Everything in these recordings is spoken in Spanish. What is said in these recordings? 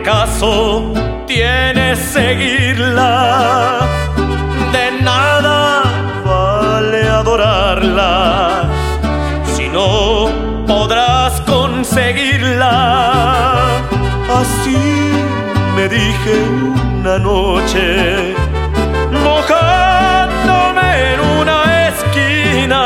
caso tiene seguirla? De nada vale adorarla si no podrás conseguirla. Así me dije una noche, mojándome en una esquina.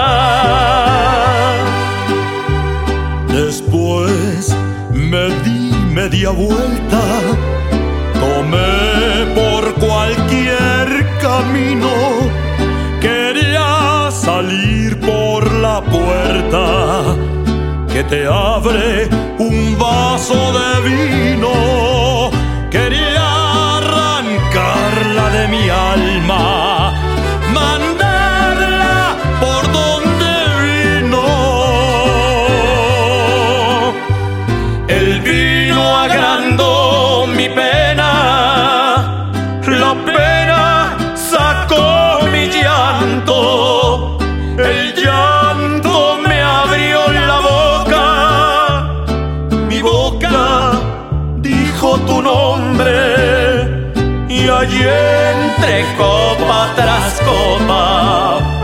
Después me di media vuelta, tomé por cualquier camino. Quería salir por la puerta que te abre un vaso de vino. Quería arrancarla de mi alma, mandarla por donde vino. El vino agrandó mi pena, la pena sacó mi llanto. El llanto me abrió la boca, mi boca dijo tu nombre, y allí entre copa tras copa